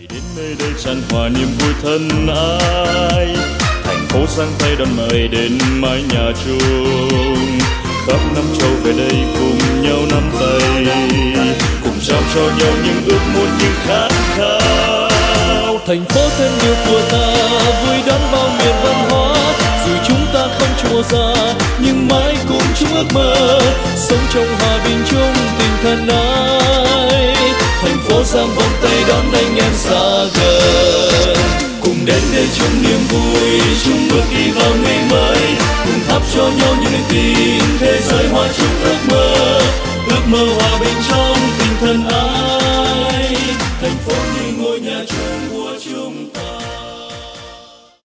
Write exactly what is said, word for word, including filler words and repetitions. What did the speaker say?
đến nơi đây tràn hòa niềm vui thân ái, thành phố sang tay đón mời đến mái nhà chung, khắp năm châu về đây cùng nhau nắm tay, cùng trao cho nhau những ước muốn những khát khao. Thành phố thân yêu của ta vui đón bao miền văn hóa, dù chúng ta không chung màu da nhưng mãi cùng chung ước mơ, sống trong hòa bình chung tình thân ái. Thành phố giang vòng tay đón anh em xa gần, cùng đến đây chung niềm vui, chung bước đi vào ngày mới, cùng thắp cho nhau những niềm tin thế giới hòa chung ước mơ, ước mơ hòa bình